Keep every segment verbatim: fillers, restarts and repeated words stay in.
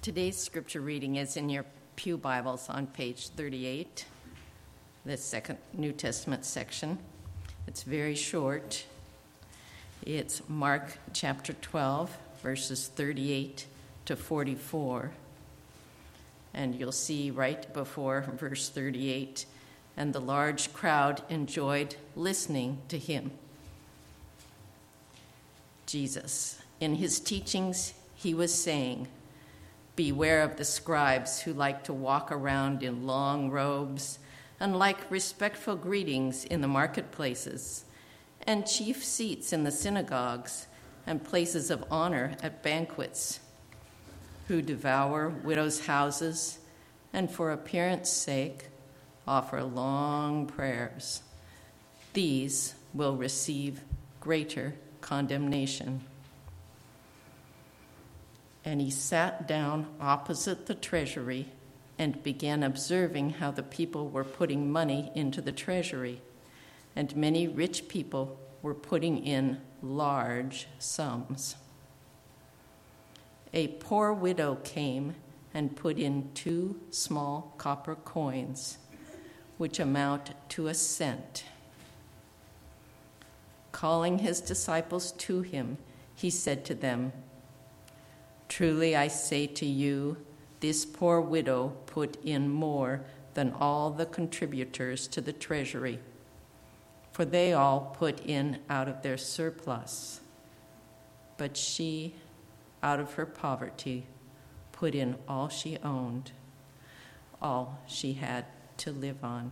Today's scripture reading is in your Pew Bibles on page thirty-eight, the second New Testament section. It's very short. It's Mark chapter twelve, verses thirty-eight to forty-four. And you'll see right before verse thirty-eight, and the large crowd enjoyed listening to him. Jesus, in his teachings, he was saying, "Beware of the scribes who like to walk around in long robes and like respectful greetings in the marketplaces, and chief seats in the synagogues and places of honor at banquets, who devour widows' houses and for appearance sake offer long prayers. These will receive greater condemnation." And he sat down opposite the treasury and began observing how the people were putting money into the treasury. And many rich people were putting in large sums. A poor widow came and put in two small copper coins, which amount to a cent. Calling his disciples to him, he said to them, "Truly I say to you, this poor widow put in more than all the contributors to the treasury, for they all put in out of their surplus. But she, out of her poverty, put in all she owned, all she had to live on."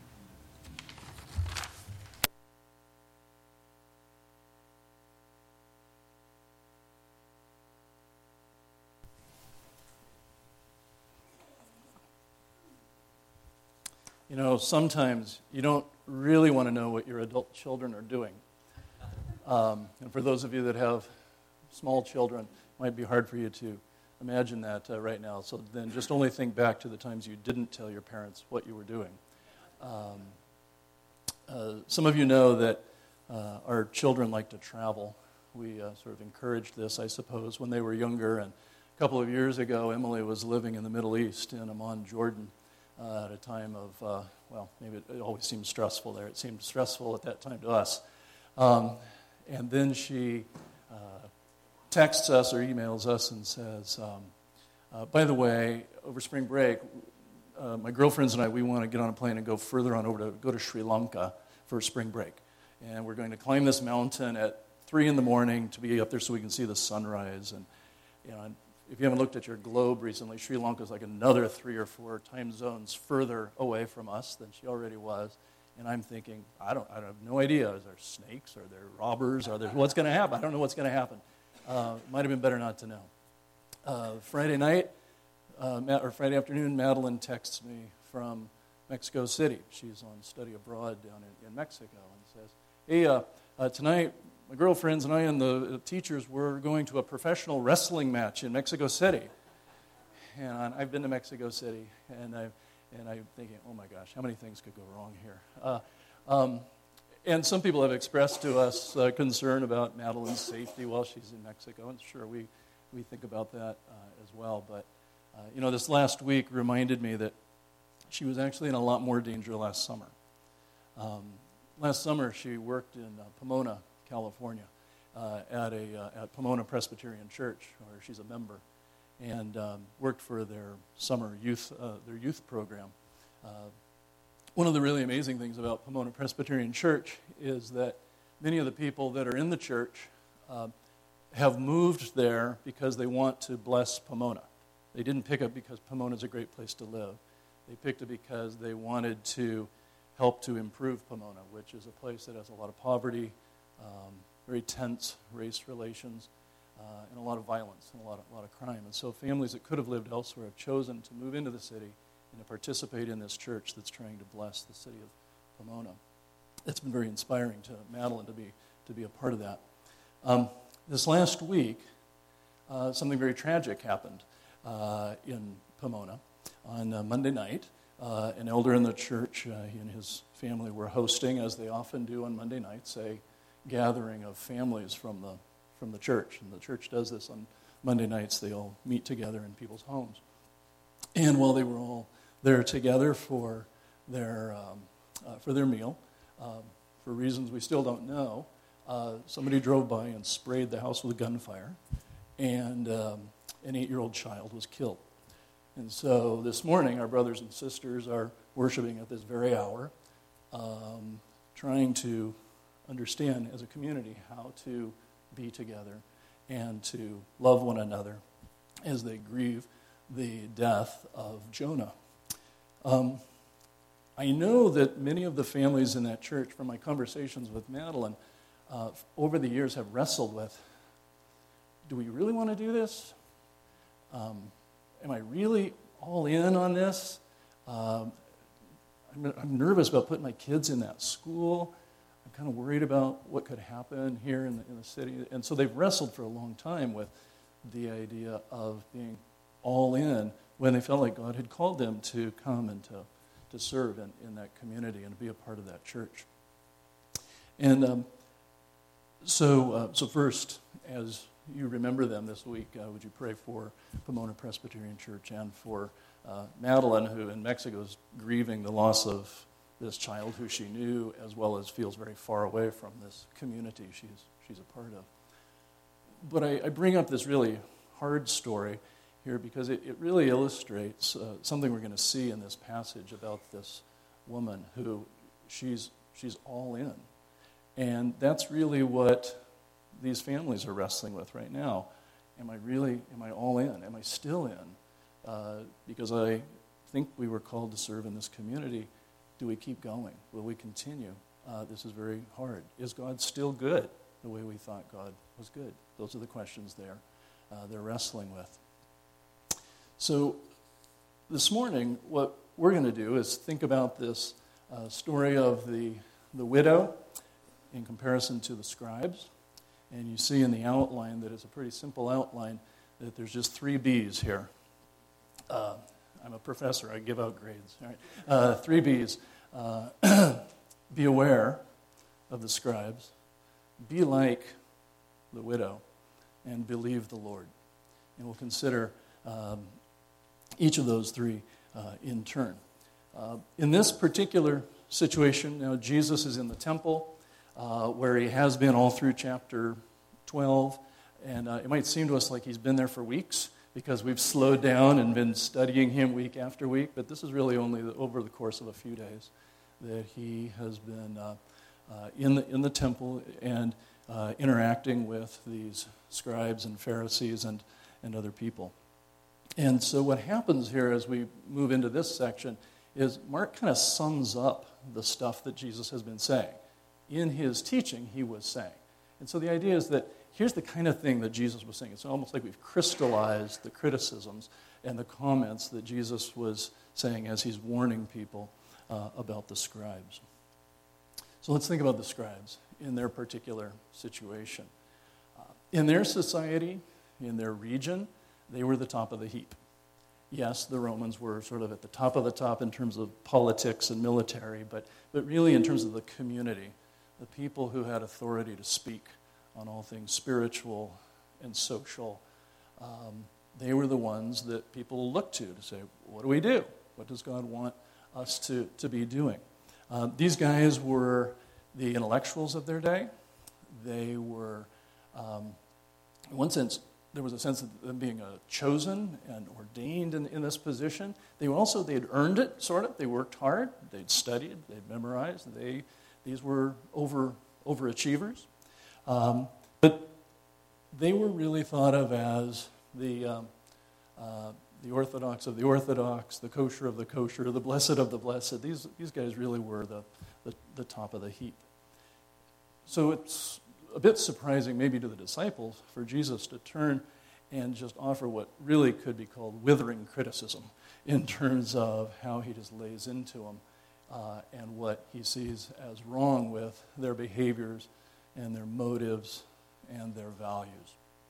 You know, sometimes you don't really want to know what your adult children are doing. Um, and for those of you that have small children, it might be hard for you to imagine that uh, right now. So then just only think back to the times you didn't tell your parents what you were doing. Um, uh, some of you know that uh, our children like to travel. We uh, sort of encouraged this, I suppose, when they were younger. And a couple of years ago, Emily was living in the Middle East in Amman, Jordan. Uh, at a time of, uh, well, maybe it, it always seems stressful there. It seemed stressful at that time to us. Um, and then she uh, texts us or emails us and says, um, uh, by the way, over spring break, uh, my girlfriends and I, we want to get on a plane and go further on over to go to Sri Lanka for spring break. And we're going to climb this mountain at three in the morning to be up there so we can see the sunrise. And, you know, and if you haven't looked at your globe recently, Sri Lanka is like another three or four time zones further away from us than she already was. And I'm thinking, I don't, I have no idea. Is there snakes? Are there robbers? Are there, what's going to happen? I don't know what's going to happen. Uh, might have been better not to know. Uh, Friday night, uh, or Friday afternoon, Madeline texts me from Mexico City. She's on study abroad down in, in Mexico and says, hey, uh, uh, tonight, my girlfriends and I and the teachers were going to a professional wrestling match in Mexico City. And I've been to Mexico City, and, I, and I'm thinking, oh my gosh, how many things could go wrong here? Uh, um, and some people have expressed to us uh, concern about Madeline's safety while she's in Mexico, and sure, we, we think about that uh, as well. But, uh, you know, this last week reminded me that she was actually in a lot more danger last summer. Um, last summer, she worked in uh, Pomona, California, uh, at a uh, at Pomona Presbyterian Church, where she's a member, and um, worked for their summer youth uh, their youth program. Uh, one of the really amazing things about Pomona Presbyterian Church is that many of the people that are in the church uh, have moved there because they want to bless Pomona. They didn't pick it because Pomona is a great place to live. They picked it because they wanted to help to improve Pomona, which is a place that has a lot of poverty, Um, very tense race relations, uh, and a lot of violence and a lot of, a lot of crime. And so families that could have lived elsewhere have chosen to move into the city and to participate in this church that's trying to bless the city of Pomona. It's been very inspiring to Madeline to be to be a part of that. Um, this last week, uh, something very tragic happened uh, in Pomona. On uh, Monday night, uh, an elder in the church, uh, he and his family were hosting, as they often do on Monday nights, a gathering of families from the from the church. And the church does this on Monday nights they all meet together in people's homes. And while they were all there together for their um, uh, for their meal, um, for reasons we still don't know, uh, somebody drove by and sprayed the house with gunfire, and um, an eight-year-old child was killed. And so this morning, our brothers and sisters are worshiping at this very hour, um, trying to understand as a community how to be together and to love one another as they grieve the death of Jonah. Um, I know that many of the families in that church, from my conversations with Madeline, uh, over the years have wrestled with, do we really want to do this? Um, am I really all in on this? Um, I'm, I'm nervous about putting my kids in that school. I'm kind of worried about what could happen here in the, in the city. And so they've wrestled for a long time with the idea of being all in when they felt like God had called them to come and to, to serve in, in that community and to be a part of that church. And um, so, uh, so first, as you remember them this week, uh, would you pray for Pomona Presbyterian Church and for uh, Madeline, who in Mexico is grieving the loss of this child who she knew, as well as feels very far away from this community she's she's a part of. But I, I bring up this really hard story here because it, it really illustrates uh, something we're going to see in this passage about this woman who she's she's all in. And that's really what these families are wrestling with right now. Am I really, am I all in? Am I still in? Uh, because I think we were called to serve in this community. Do we keep going? Will we continue? Uh, this is very hard. Is God still good the way we thought God was good? Those are the questions they're, uh, they're wrestling with. So this morning, what we're going to do is think about this uh, story of the, the widow in comparison to the scribes. And you see in the outline that it's a pretty simple outline, that there's just three B's here. Uh, I'm a professor. I give out grades. All right. Uh, three B's. Uh, be aware of the scribes. Be like the widow. And believe the Lord. And we'll consider um, each of those three uh, in turn. Uh, in this particular situation, now Jesus is in the temple, Uh, where he has been all through chapter twelve. And uh, it might seem to us like he's been there for weeks because we've slowed down and been studying him week after week, but this is really only the, over the course of a few days that he has been uh, uh, in, the, in the temple and uh, interacting with these scribes and Pharisees and, and other people. And so what happens here as we move into this section is Mark kind of sums up the stuff that Jesus has been saying. In his teaching, he was saying. And so the idea is that here's the kind of thing that Jesus was saying. It's almost like we've crystallized the criticisms and the comments that Jesus was saying as he's warning people uh, about the scribes. So let's think about the scribes in their particular situation. Uh, in their society, in their region, they were the top of the heap. Yes, the Romans were sort of at the top of the top in terms of politics and military, but, but really in terms of the community, the people who had authority to speak on all things spiritual and social, um, they were the ones that people looked to to say, what do we do? What does God want us to, to be doing? Uh, these guys were the intellectuals of their day. They were, um, in one sense, there was a sense of them being uh, chosen and ordained in, in this position. They were also, they had earned it, sort of. They worked hard. They'd studied. They'd memorized. They, these were over overachievers. Um, but they were really thought of as the, um, uh, the orthodox of the orthodox, the kosher of the kosher, the blessed of the blessed. These, these guys really were the, the, the top of the heap. So it's a bit surprising maybe to the disciples for Jesus to turn and just offer what really could be called withering criticism in terms of how he just lays into them uh, and what he sees as wrong with their behaviors and their motives and their values.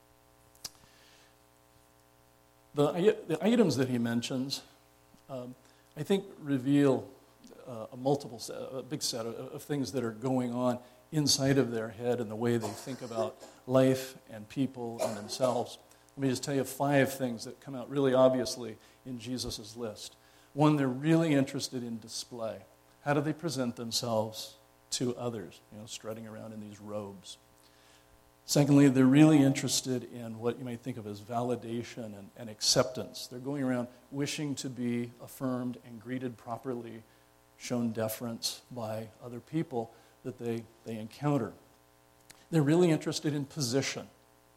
The, the items that he mentions, um, I think, reveal uh, a multiple set, a big set of, of things that are going on inside of their head and the way they think about life and people and themselves. Let me just tell you five things that come out really obviously in Jesus' list. One, they're really interested in display. How do they present themselves to others, you know, strutting around in these robes? Secondly, they're really interested in what you might think of as validation and, and acceptance. They're going around wishing to be affirmed and greeted properly, shown deference by other people that they, they encounter. They're really interested in position.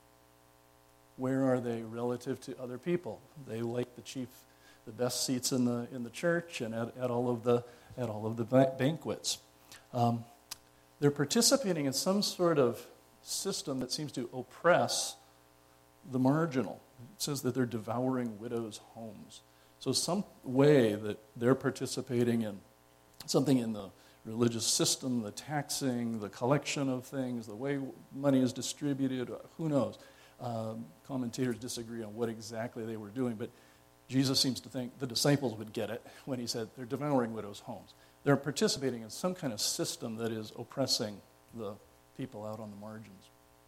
Where are they relative to other people? They like the chief, the best seats in the in the church and at, at all of the at all of the banquets. Um, they're participating in some sort of system that seems to oppress the marginal. It says that they're devouring widows' homes. So some way that they're participating in something in the religious system, the taxing, the collection of things, the way money is distributed, who knows. Um, commentators disagree on what exactly they were doing, but Jesus seems to think the disciples would get it when he said they're devouring widows' homes. They're participating in some kind of system that is oppressing the people out on the margins.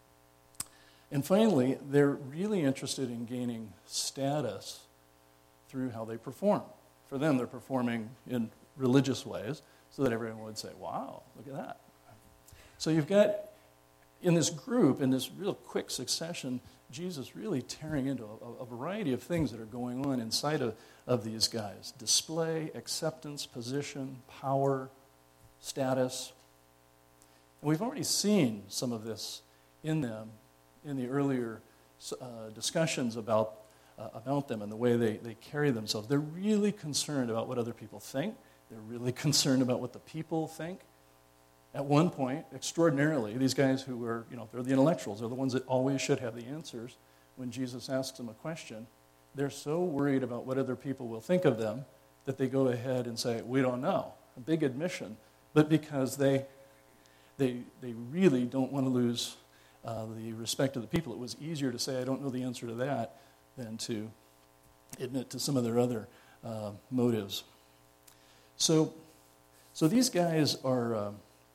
And finally, they're really interested in gaining status through how they perform. For them, they're performing in religious ways so that everyone would say, wow, look at that. So you've got, in this group, in this real quick succession, Jesus really tearing into a, a variety of things that are going on inside of, of these guys. Display, acceptance, position, power, status. And we've already seen some of this in them in the earlier uh, discussions about, uh, about them and the way they, they carry themselves. They're really concerned about what other people think. They're really concerned about what the people think. At one point, extraordinarily, these guys who were, you know, they're the intellectuals, they're the ones that always should have the answers. When Jesus asks them a question, they're so worried about what other people will think of them that they go ahead and say, we don't know. A big admission, but because they they they really don't want to lose uh, the respect of the people. It was easier to say, I don't know the answer to that, than to admit to some of their other uh, motives. So, so these guys are... Uh,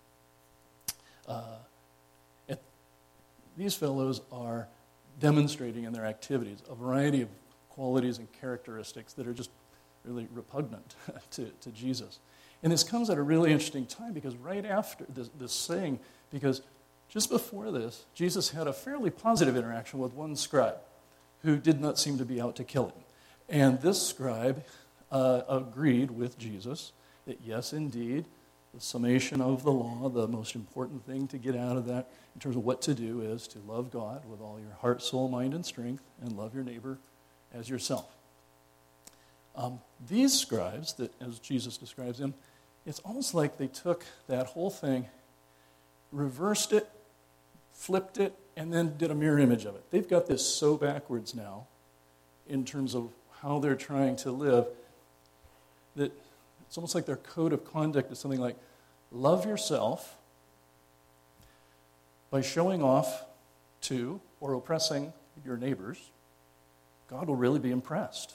Uh, it, these fellows are demonstrating in their activities a variety of qualities and characteristics that are just really repugnant to, to Jesus. And this comes at a really interesting time because right after this, this saying, because just before this, Jesus had a fairly positive interaction with one scribe who did not seem to be out to kill him. And this scribe uh, agreed with Jesus that yes, indeed, the summation of the law, the most important thing to get out of that in terms of what to do is to love God with all your heart, soul, mind, and strength, and love your neighbor as yourself. Um, these scribes, that as Jesus describes them, it's almost like they took that whole thing, reversed it, flipped it, and then did a mirror image of it. They've got this so backwards now in terms of how they're trying to live that it's almost like their code of conduct is something like, love yourself by showing off to or oppressing your neighbors. God will really be impressed.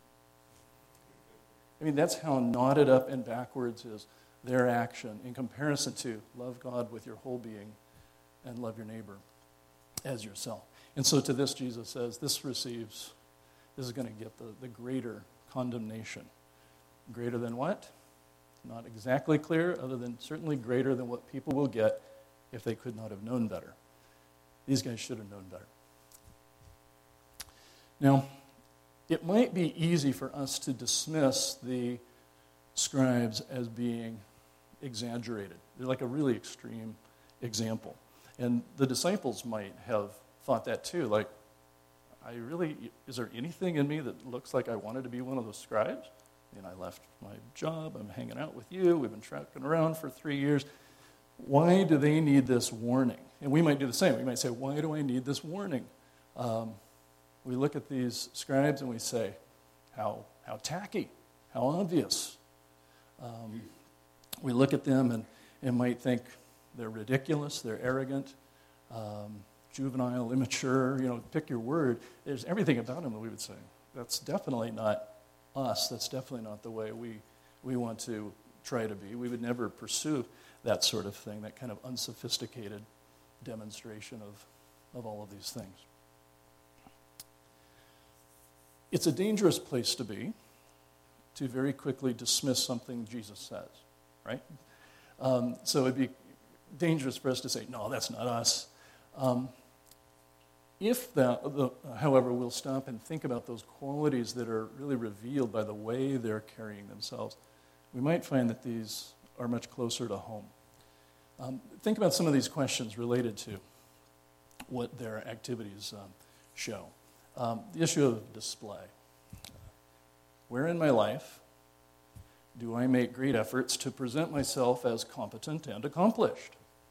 I mean, that's how knotted up and backwards is their action in comparison to love God with your whole being and love your neighbor as yourself. And so to this, Jesus says, this receives, this is going to get the, the greater condemnation. Greater than what? Not exactly clear, other than certainly greater than what people will get if they could not have known better. These guys should have known better. Now, it might be easy for us to dismiss the scribes as being exaggerated. They're like a really extreme example. And the disciples might have thought that too, like, I really, is there anything in me that looks like I wanted to be one of those scribes? And I left my job, I'm hanging out with you, we've been trucking around for three years. Why do they need this warning? And we might do the same. We might say, why do I need this warning? Um, we look at these scribes and we say, how, how tacky, how obvious. Um, we look at them and, and might think they're ridiculous, they're arrogant, um, juvenile, immature, you know, pick your word. There's everything about them that we would say, that's definitely not us. That's definitely not the way we, we want to try to be. We would never pursue that sort of thing, that kind of unsophisticated demonstration of, of all of these things. It's a dangerous place to be, to very quickly dismiss something Jesus says, right? Um, so it'd be dangerous for us to say, no, that's not us. Um, if, that, the, however, we'll stop and think about those qualities that are really revealed by the way they're carrying themselves, we might find that these are much closer to home. Um, think about some of these questions related to what their activities um, show. Um, the issue of display. Where in my life do I make great efforts to present myself as competent and accomplished?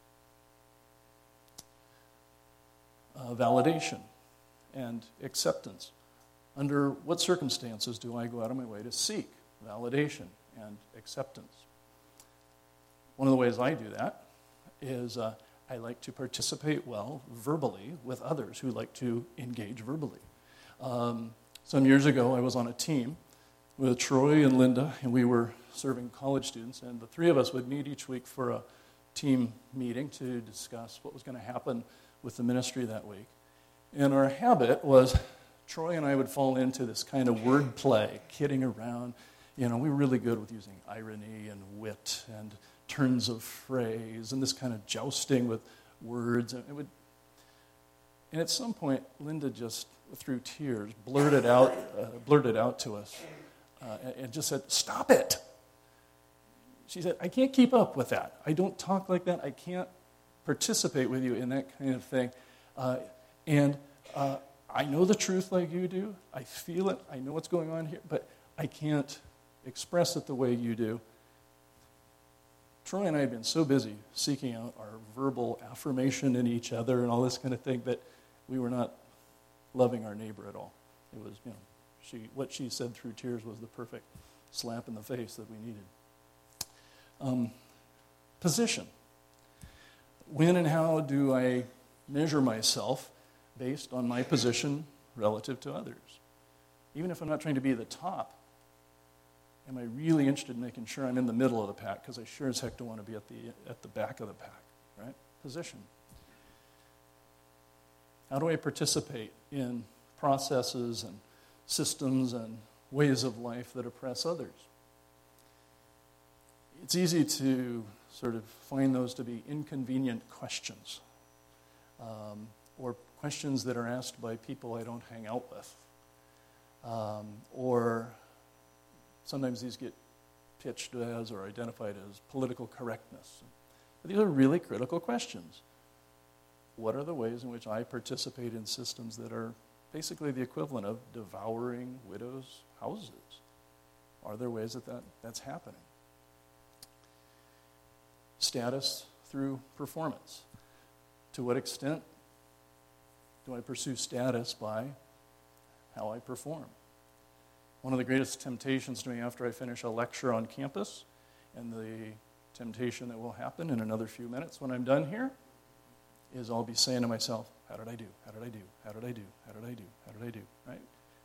Uh, validation and acceptance. Under what circumstances do I go out of my way to seek validation and acceptance? One of the ways I do that is uh, I like to participate well verbally with others who like to engage verbally. Um, some years ago, I was on a team with Troy and Linda, and we were serving college students, and the three of us would meet each week for a team meeting to discuss what was going to happen with the ministry that week. And our habit was Troy and I would fall into this kind of wordplay, kidding around. You know, we were really good with using irony and wit and turns of phrase and this kind of jousting with words. And, it would, and at some point, Linda just, through tears, blurted out, uh, blurted out to us uh, and, and just said, "Stop it." She said, "I can't keep up with that. I don't talk like that. I can't participate with you in that kind of thing. Uh, and uh, I know the truth like you do. I feel it. I know what's going on here, but I can't express it the way you do." Troy and I had been so busy seeking out our verbal affirmation in each other and all this kind of thing that we were not loving our neighbor at all. It was, you know, she what she said through tears was the perfect slap in the face that we needed. Um, position. When and how do I measure myself based on my position relative to others? Even if I'm not trying to be the top, am I really interested in making sure I'm in the middle of the pack? Because I sure as heck don't want to be at the at the back of the pack, right? Position. How do I participate in processes and systems and ways of life that oppress others? It's easy to sort of find those to be inconvenient questions, um, or questions that are asked by people I don't hang out with, um, or sometimes these get pitched as or identified as political correctness. But these are really critical questions. What are the ways in which I participate in systems that are basically the equivalent of devouring widows' houses? Are there ways that, that that's happening? Status through performance. To what extent do I pursue status by how I perform? One of the greatest temptations to me after I finish a lecture on campus, and the temptation that will happen in another few minutes when I'm done here, is I'll be saying to myself, how did I do? How did I do? How did I do? How did I do? How did I do? Right?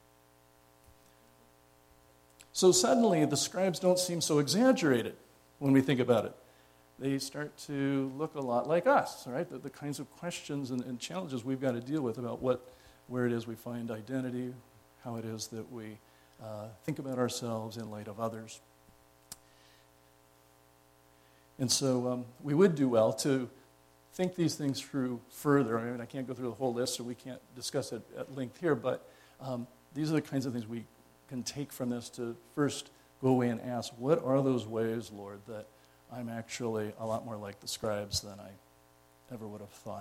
So suddenly the scribes don't seem so exaggerated when we think about it. They start to look a lot like us, right? The, the kinds of questions and, and challenges we've got to deal with about what, where it is we find identity, how it is that we uh, think about ourselves in light of others. And so um, we would do well to think these things through further. I mean, I can't go through the whole list, so we can't discuss it at length here, but um, these are the kinds of things we can take from this to first go away and ask, what are those ways, Lord, that I'm actually a lot more like the scribes than I ever would have thought?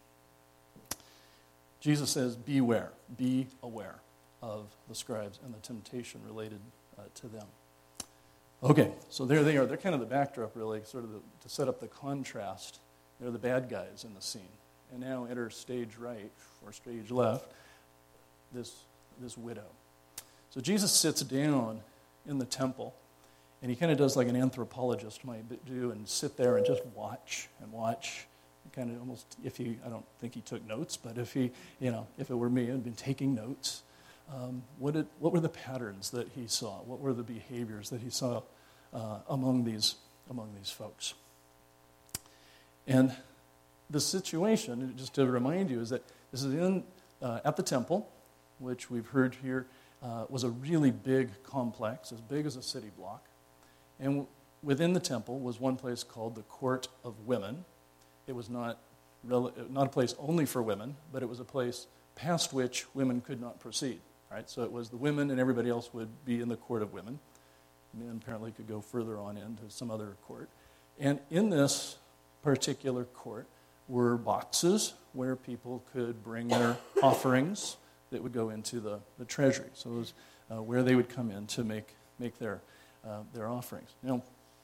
Jesus says, beware, be aware of the scribes and the temptation related uh, to them. Okay, so there they are. They're kind of the backdrop, really, sort of the, to set up the contrast. They're the bad guys in the scene. And now enter stage right, or stage left, this, this widow. So Jesus sits down in the temple, and he kind of does like an anthropologist might do and sit there and just watch and watch. Kind of almost, if he, I don't think he took notes, but if he, you know, if it were me, I'd been taking notes. Um, what did, what were the patterns that he saw? What were the behaviors that he saw uh, among these among these folks? And the situation, just to remind you, is that this is in uh, at the temple, which we've heard here uh, was a really big complex, as big as a city block. And w- within the temple was one place called the Court of Women. It was not, rel- not a place only for women, but it was a place past which women could not proceed. Right? So it was the women and everybody else would be in the Court of Women. Men apparently could go further on into some other court. And in this particular court were boxes where people could bring their offerings that would go into the, the treasury. So it was uh, where they would come in to make, make their, uh, their offerings. Now,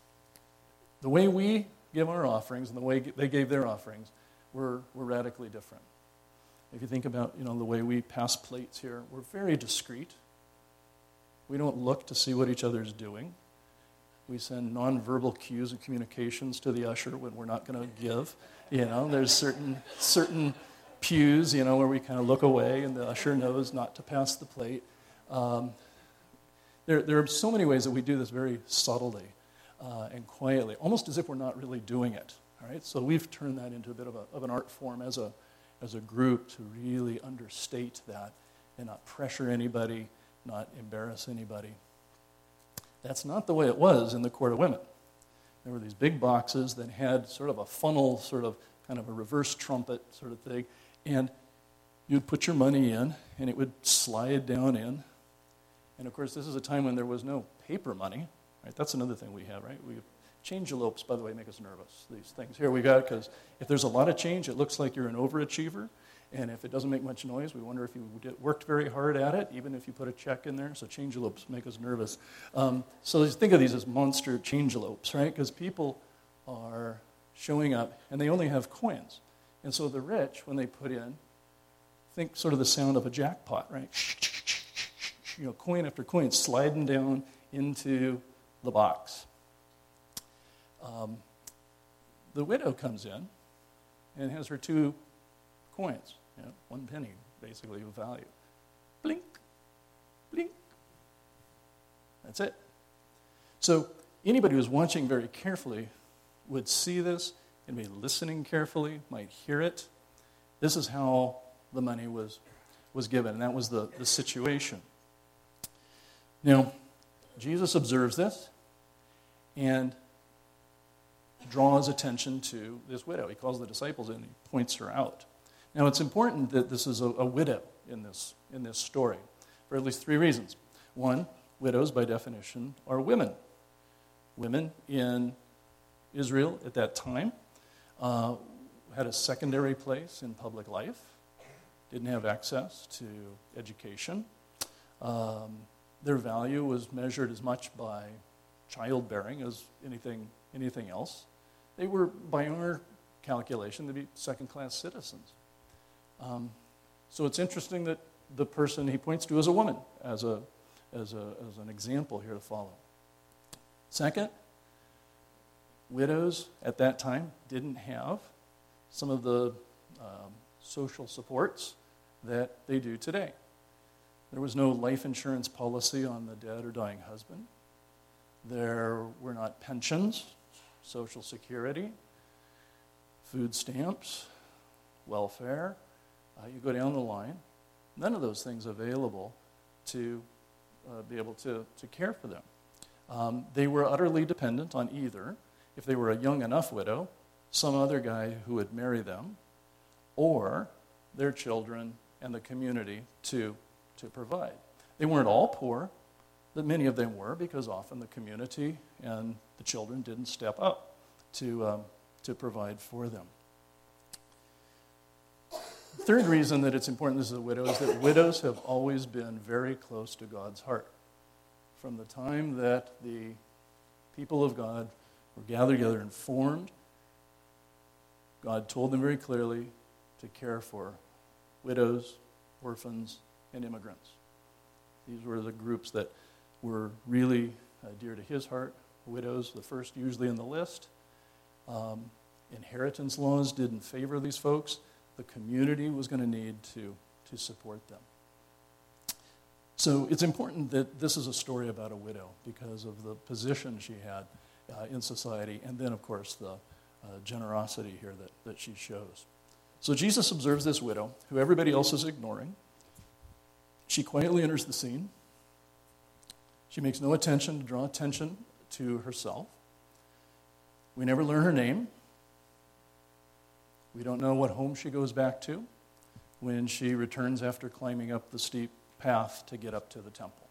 the way we give our offerings and the way they gave their offerings were, were radically different. If you think about, you know, the way we pass plates here, we're very discreet. We don't look to see what each other's doing. We send nonverbal cues and communications to the usher when we're not going to give. You know, there's certain certain pews, you know, where we kind of look away and the usher knows not to pass the plate. Um, there, there are so many ways that we do this very subtly uh, and quietly, almost as if we're not really doing it. All right, so we've turned that into a bit of, a, of an art form as a as a group to really understate that and not pressure anybody, not embarrass anybody. That's not the way it was in the Court of Women. There were these big boxes that had sort of a funnel, sort of kind of a reverse trumpet sort of thing, and you'd put your money in, and it would slide down in. And of course, this is a time when there was no paper money. Right? That's another thing we have, right? We Change elopes, by the way, make us nervous. These things here we got, because if there's a lot of change, it looks like you're an overachiever. And if it doesn't make much noise, we wonder if you did, worked very hard at it, even if you put a check in there. So change elopes make us nervous. Um, so think of these as monster change elopes, right? Because people are showing up, and they only have coins. And so the rich, when they put in, think sort of the sound of a jackpot, right? You know, coin after coin sliding down into the box. Um, the widow comes in and has her two coins, you know, one penny, basically, of value. Blink, blink. That's it. So anybody who's watching very carefully would see this and be listening carefully, might hear it. This is how the money was, was given, and that was the, the situation. Now, Jesus observes this and draws attention to this widow. He calls the disciples in and he points her out. Now, it's important that this is a, a widow in this, in this story for at least three reasons. One, widows, by definition, are women. Women in Israel at that time uh, had a secondary place in public life, didn't have access to education. Um, their value was measured as much by childbearing as anything anything else. They were, by our calculation, they'd be second-class citizens. Um, so it's interesting that the person he points to is a woman as a as a as an example here to follow. Second, widows at that time didn't have some of the um, social supports that they do today. There was no life insurance policy on the dead or dying husband. There were not pensions, Social Security, food stamps, welfare. Uh, you go down the line. None of those things available to uh, be able to, to care for them. Um, they were utterly dependent on either, if they were a young enough widow, some other guy who would marry them, or their children and the community to, to provide. They weren't all poor, but many of them were, because often the community and the children didn't step up to, um, to provide for them. The third reason that it's important this is a widow is that widows have always been very close to God's heart. From the time that the people of God were gathered together and formed, God told them very clearly to care for widows, orphans, and immigrants. These were the groups that were really uh, dear to his heart. Widows, the first usually in the list. Um, inheritance laws didn't favor these folks. The community was going to need to, to support them. So it's important that this is a story about a widow because of the position she had uh, in society, and then, of course, the uh, generosity here that, that she shows. So Jesus observes this widow, who everybody else is ignoring. She quietly enters the scene. She makes no attention to draw attention to herself. We never learn her name. We don't know what home she goes back to when she returns after climbing up the steep path to get up to the temple.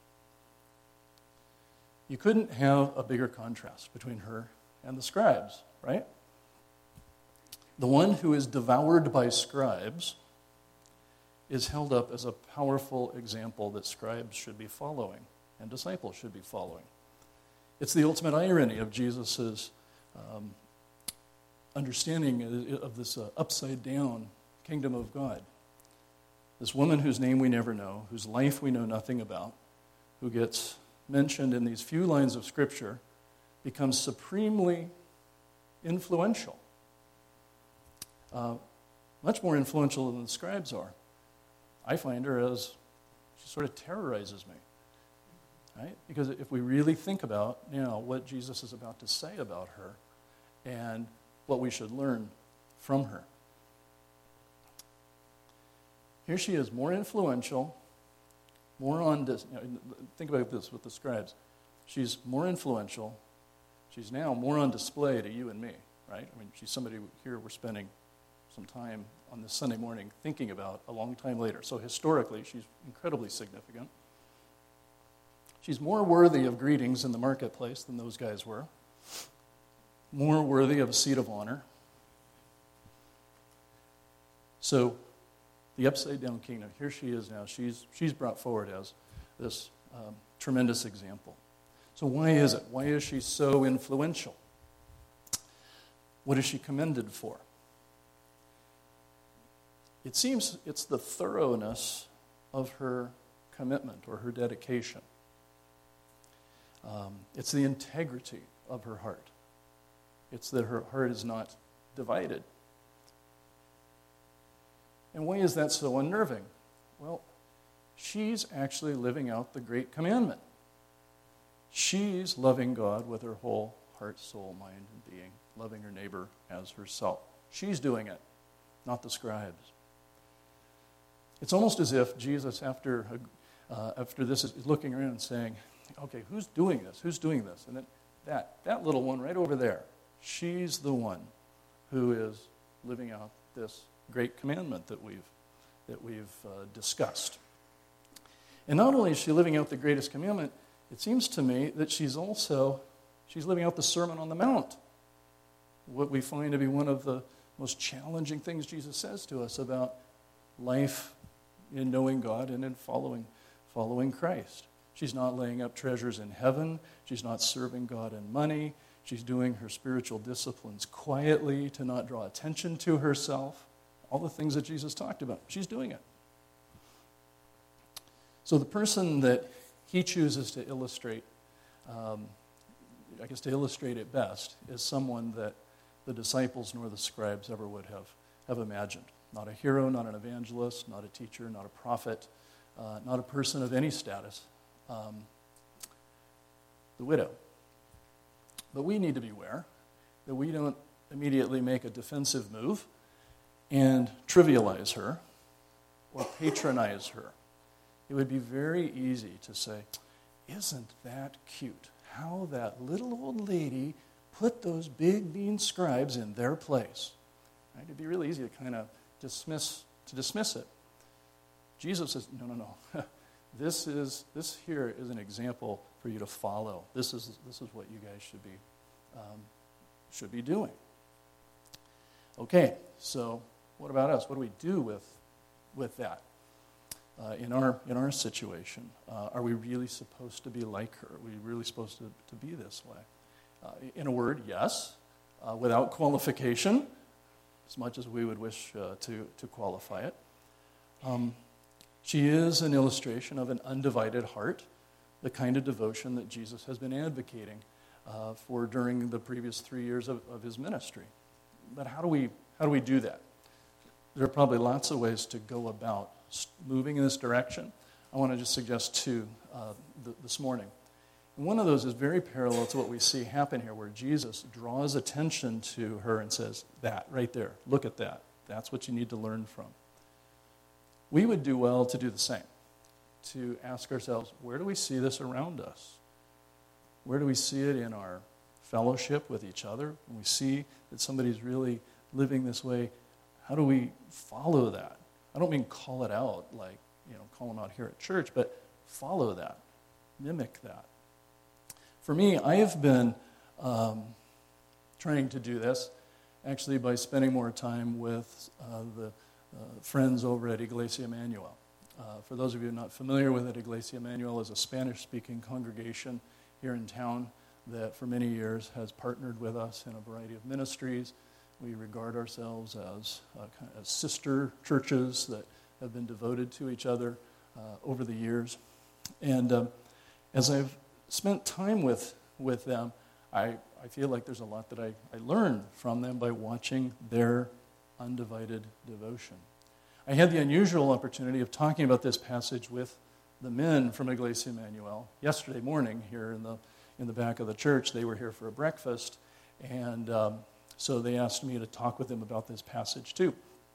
You couldn't have a bigger contrast between her and the scribes, right? The one who is devoured by scribes is held up as a powerful example that scribes should be following and disciples should be following. It's the ultimate irony of Jesus' um, understanding of this uh, upside-down kingdom of God. This woman whose name we never know, whose life we know nothing about, who gets mentioned in these few lines of Scripture, becomes supremely influential. Uh, much more influential than the scribes are. I find her as, she sort of terrorizes me. Right? Because if we really think about now what Jesus is about to say about her and what we should learn from her. Here she is, more influential, more on, dis- you know, think about this with the scribes. She's more influential. She's now more on display to you and me, right? I mean, she's somebody here we're spending some time on this Sunday morning thinking about a long time later. So historically, she's incredibly significant. She's more worthy of greetings in the marketplace than those guys were. More worthy of a seat of honor. So, the upside-down kingdom, here she is now. She's, she's brought forward as this um, tremendous example. So why is it? Why is she so influential? What is she commended for? It seems it's the thoroughness of her commitment or her dedication. Um, it's the integrity of her heart. It's that her heart is not divided. And why is that so unnerving? Well, she's actually living out the great commandment. She's loving God with her whole heart, soul, mind, and being, loving her neighbor as herself. She's doing it, not the scribes. It's almost as if Jesus, after uh, after this, is looking around and saying, okay, who's doing this? Who's doing this? And then that, that little one right over there, she's the one who is living out this great commandment that we've that we've uh, discussed. And not only is she living out the greatest commandment, it seems to me that she's also she's living out the Sermon on the Mount, what we find to be one of the most challenging things Jesus says to us about life in knowing God and in following following Christ. She's not laying up treasures in heaven. She's not serving God in money. She's doing her spiritual disciplines quietly to not draw attention to herself. All the things that Jesus talked about, she's doing it. So the person that he chooses to illustrate, um, I guess to illustrate it best, is someone that the disciples nor the scribes ever would have, have imagined. Not a hero, not an evangelist, not a teacher, not a prophet, uh, not a person of any status. Um, the widow. But we need to be aware that we don't immediately make a defensive move and trivialize her or patronize her. It would be very easy to say, isn't that cute? How that little old lady put those big, mean scribes in their place. Right? It'd be really easy to kind of dismiss to dismiss it. Jesus says, no, no, no. This is this here is an example for you to follow. This is this is what you guys should be um, should be doing. Okay, so what about us? What do we do with with that uh, in our in our situation? Uh, are we really supposed to be like her? Are we really supposed to, to be this way? Uh, in a word, yes, uh, without qualification, as much as we would wish uh, to to qualify it. Um, She is an illustration of an undivided heart, the kind of devotion that Jesus has been advocating uh, for during the previous three years of, of his ministry. But how do we how do we do that? There are probably lots of ways to go about moving in this direction. I want to just suggest two uh, th- this morning. And one of those is very parallel to what we see happen here, where Jesus draws attention to her and says, that, right there, look at that. That's what you need to learn from. We would do well to do the same, to ask ourselves, where do we see this around us? Where do we see it in our fellowship with each other? When we see that somebody's really living this way, how do we follow that? I don't mean call it out like, you know, call them out here at church, but follow that, mimic that. For me, I have been um, trying to do this actually by spending more time with uh, the uh, friends over at Iglesia Emmanuel. Uh, for those of you not familiar with it, Iglesia Emmanuel is a Spanish-speaking congregation here in town that for many years has partnered with us in a variety of ministries. We regard ourselves as, uh, kind of as sister churches that have been devoted to each other uh, over the years. And um, as I've spent time with, with them, I, I feel like there's a lot that I, I learned from them by watching their undivided devotion. I had the unusual opportunity of talking about this passage with the men from Iglesia Emmanuel yesterday morning here in the in the back of the church. They were here for a breakfast, and um, so they asked me to talk with them about this passage too,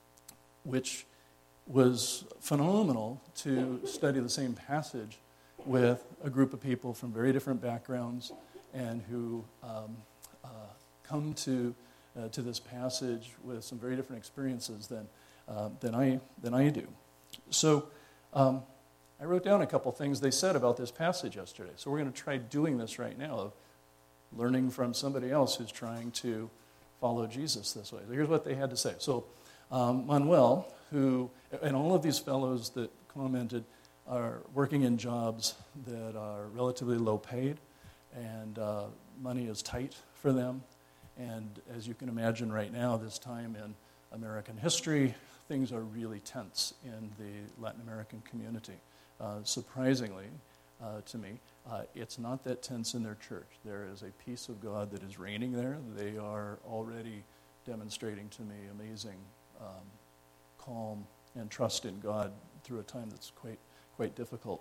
which was phenomenal to study the same passage with a group of people from very different backgrounds and who um, uh, come to uh, to this passage with some very different experiences than uh, than I than I do. So um, I wrote down a couple things they said about this passage yesterday. So we're going to try doing this right now, of learning from somebody else who's trying to follow Jesus this way. So here's what they had to say. So um, Manuel, who, and all of these fellows that commented, are working in jobs that are relatively low paid, and uh, money is tight for them. And as you can imagine right now, this time in American history, things are really tense in the Latin American community. Uh, surprisingly, uh, to me, uh, it's not that tense in their church. There is a peace of God that is reigning there. They are already demonstrating to me amazing um, calm and trust in God through a time that's quite quite difficult.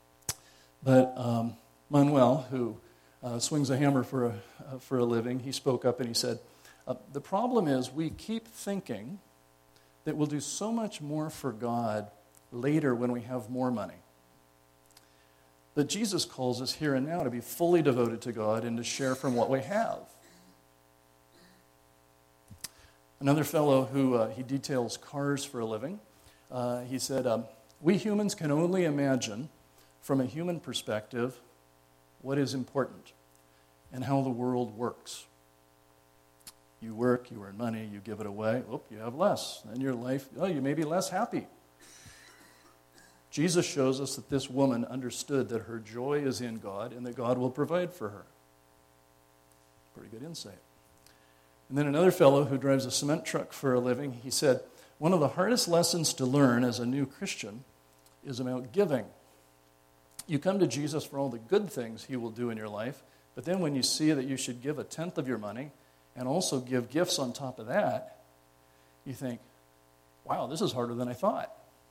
But um, Manuel, who uh, swings a hammer for a uh, for a living, he spoke up and he said, uh, "The problem is we keep thinking that we'll do so much more for God later when we have more money. But Jesus calls us here and now to be fully devoted to God and to share from what we have." Another fellow who, uh, he details cars for a living, uh, he said, um, "We humans can only imagine from a human perspective what is important and how the world works. You work, you earn money, you give it away, oh, you have less. Then your life, oh, you may be less happy. Jesus shows us that this woman understood that her joy is in God and that God will provide for her." Pretty good insight. And then another fellow who drives a cement truck for a living, he said, "One of the hardest lessons to learn as a new Christian is about giving. You come to Jesus for all the good things he will do in your life, but then when you see that you should give a tenth of your money and also give gifts on top of that, you think, wow, this is harder than I thought."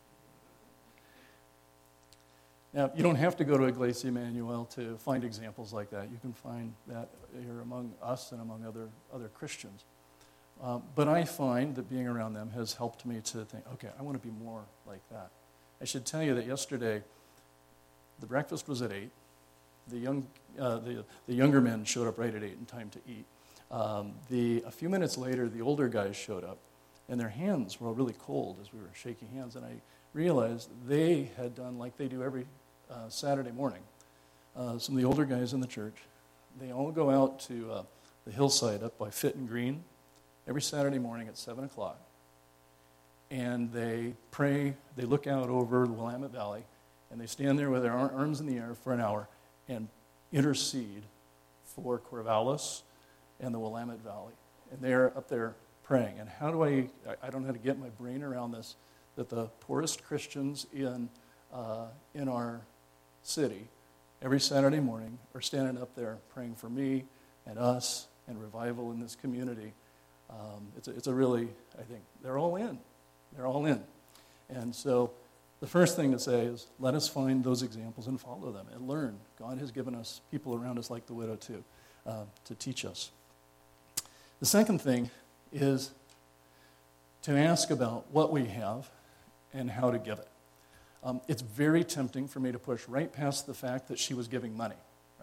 Now, you don't have to go to Iglesia Emmanuel to find examples like that. You can find that here among us and among other, other Christians. Um, but I find that being around them has helped me to think, okay, I want to be more like that. I should tell you that yesterday, the breakfast was at eight. The young, uh, the, the younger men showed up right at eight in time to eat. Um, the, a few minutes later, the older guys showed up, and their hands were all really cold as we were shaking hands, and I realized they had done like they do every uh, Saturday morning. Uh, some of the older guys in the church, they all go out to uh, the hillside up by Fit and Green every Saturday morning at seven o'clock, and they pray, they look out over the Willamette Valley, and they stand there with their arms in the air for an hour and intercede for Corvallis and the Willamette Valley. And they're up there praying. And how do I, I don't know how to get my brain around this, that the poorest Christians in uh, in our city every Saturday morning are standing up there praying for me and us and revival in this community. Um, it's, a, it's a really, I think, they're all in. They're all in. And so the first thing to say is, let us find those examples and follow them and learn. God has given us people around us like the widow too, uh, to teach us. The second thing is to ask about what we have and how to give it. Um, it's very tempting for me to push right past the fact that she was giving money, right?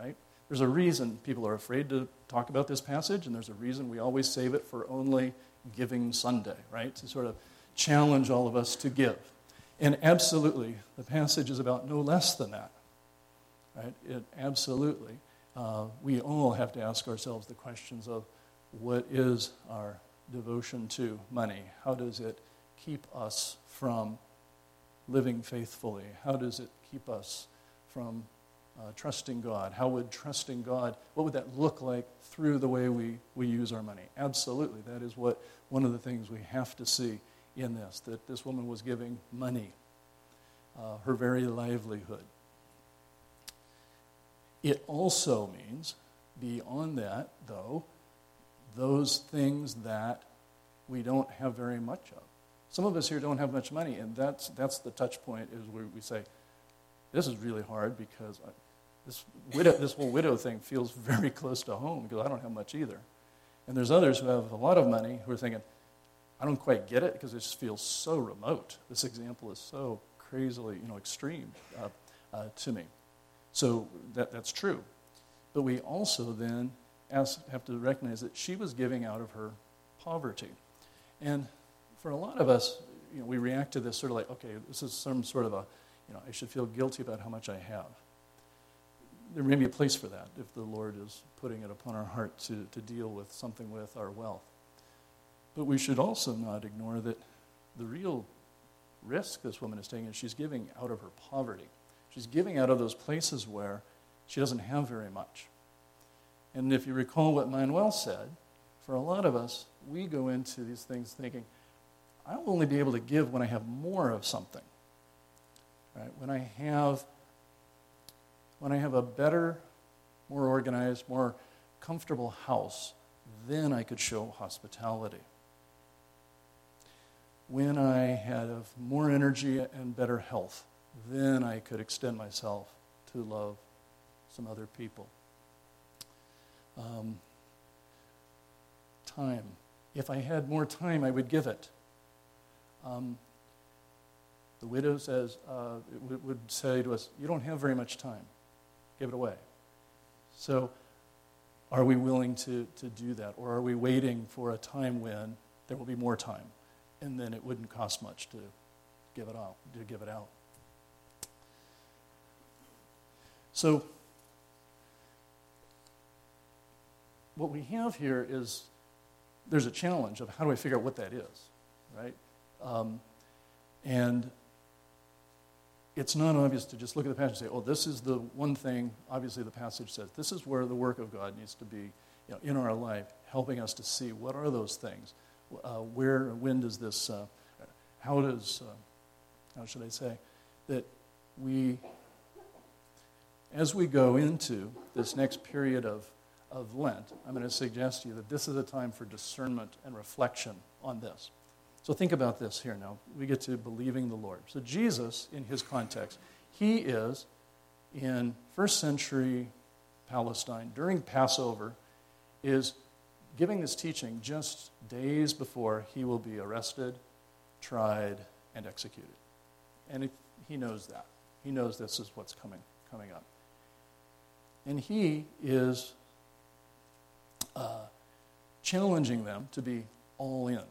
There's a reason people are afraid to talk about this passage, and there's a reason we always save it for only Giving Sunday, right? To sort of challenge all of us to give. And absolutely, the passage is about no less than that, right? It absolutely, uh, we all have to ask ourselves the questions of what is our devotion to money? How does it keep us from living faithfully? How does it keep us from uh, trusting God? How would trusting God, what would that look like through the way we, we use our money? Absolutely, that is what one of the things we have to see in this, that this woman was giving money, uh, her very livelihood. It also means, beyond that, though, those things that we don't have very much of. Some of us here don't have much money, and that's that's the touch point, is where we say, this is really hard because I, this widow, this whole widow thing feels very close to home because I don't have much either. And there's others who have a lot of money who are thinking, I don't quite get it because it just feels so remote. This example is so crazily, you know, extreme uh, uh, to me. So that that's true. But we also then ask, have to recognize that she was giving out of her poverty. And for a lot of us, you know, we react to this sort of like, okay, this is some sort of a, you know, I should feel guilty about how much I have. There may be a place for that if the Lord is putting it upon our heart to, to deal with something with our wealth. But we should also not ignore that the real risk this woman is taking is she's giving out of her poverty. She's giving out of those places where she doesn't have very much. And if you recall what Manuel said, for a lot of us, we go into these things thinking, I will only be able to give when I have more of something. Right? When I have when I have a better, more organized, more comfortable house, then I could show hospitality. When I have more energy and better health, then I could extend myself to love some other people. Um, time. If I had more time, I would give it. Um, the widow says, uh, w- would say to us, you don't have very much time. Give it away. So are we willing to, to do that? Or are we waiting for a time when there will be more time and then it wouldn't cost much to give it out, to give it out? So what we have here is there's a challenge of how do I figure out what that is, right? Um, and it's not obvious to just look at the passage and say, oh, this is the one thing, obviously the passage says, this is where the work of God needs to be, you know, in our life, helping us to see what are those things, uh, where, when does this, uh, how does, uh, how should I say, that we, as we go into this next period of, of Lent, I'm going to suggest to you that this is a time for discernment and reflection on this. So think about this here now. We get to believing the Lord. So Jesus, in his context, he is in first century Palestine, during Passover, is giving this teaching just days before he will be arrested, tried, and executed. And if he knows that. He knows this is what's coming, coming up. And he is uh, challenging them to be all in.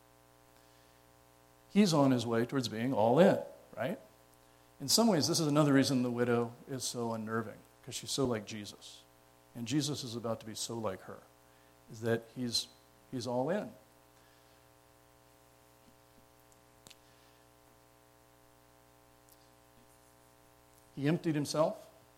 He's on his way towards being all in, right? In some ways, this is another reason the widow is so unnerving, because she's so like Jesus. And Jesus is about to be so like her, is that he's he's all in. He emptied himself,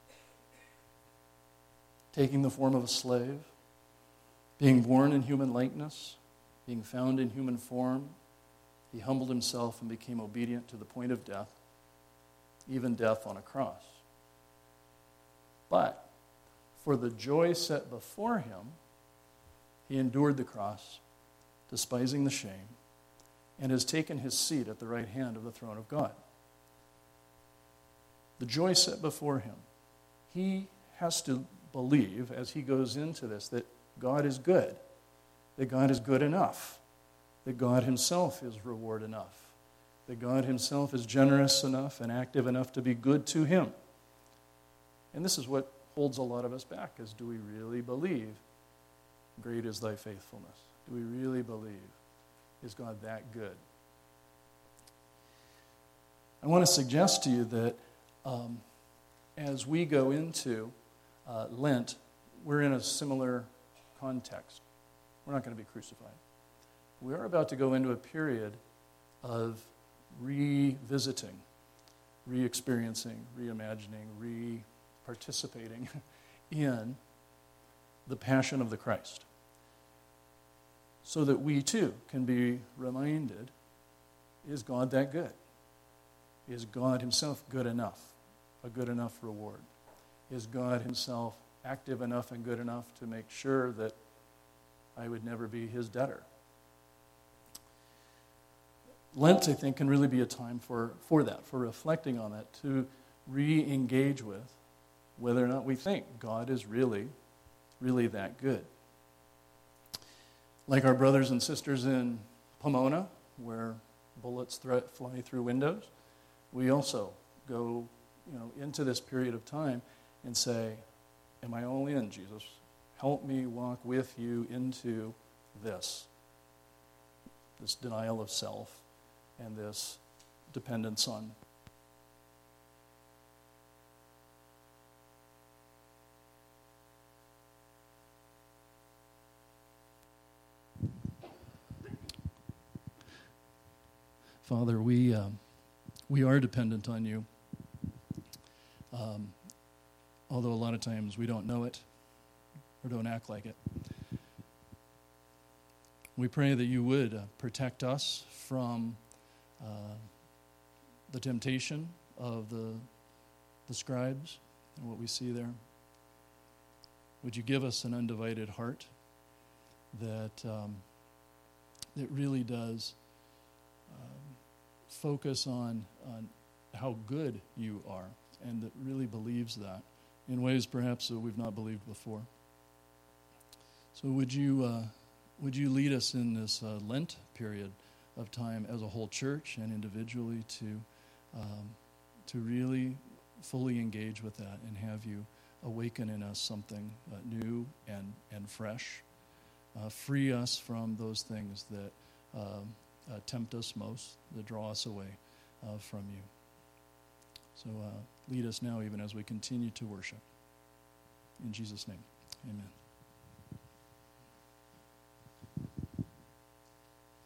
taking the form of a slave, being born in human likeness, being found in human form. He humbled himself and became obedient to the point of death, even death on a cross. But for the joy set before him, he endured the cross, despising the shame, and has taken his seat at the right hand of the throne of God. The joy set before him. He has to believe, as he goes into this, that God is good, that God is good enough, that God himself is reward enough, that God himself is generous enough and active enough to be good to him. And this is what holds a lot of us back is, do we really believe great is thy faithfulness? Do we really believe, is God that good? I want to suggest to you that um, as we go into uh, Lent, we're in a similar context. We're not going to be crucified. We are about to go into a period of revisiting, re-experiencing, reimagining, re-participating in the passion of the Christ, so that we too can be reminded, is God that good? Is God himself good enough, a good enough reward? Is God himself active enough and good enough to make sure that I would never be his debtor? Lent, I think, can really be a time for, for that, for reflecting on that, to re-engage with whether or not we think God is really, really that good. Like our brothers and sisters in Pomona, where bullets thre- fly through windows, we also go, you know, into this period of time and say, am I all in, Jesus? Help me walk with you into this, this denial of self and this dependence on Father, we um, we are dependent on you, um, although a lot of times we don't know it or don't act like it. We pray that you would uh, protect us from uh, the temptation of the the scribes and what we see there. Would you give us an undivided heart that um, that really does um, focus on, on how good you are, and that really believes that in ways perhaps that we've not believed before. So would you uh, would you lead us in this uh, Lent period of time as a whole church and individually to um, to really fully engage with that and have you awaken in us something uh, new and, and fresh. Uh, free us from those things that um, uh, tempt us most, that draw us away uh, from you. So uh, lead us now even as we continue to worship. In Jesus' name, amen.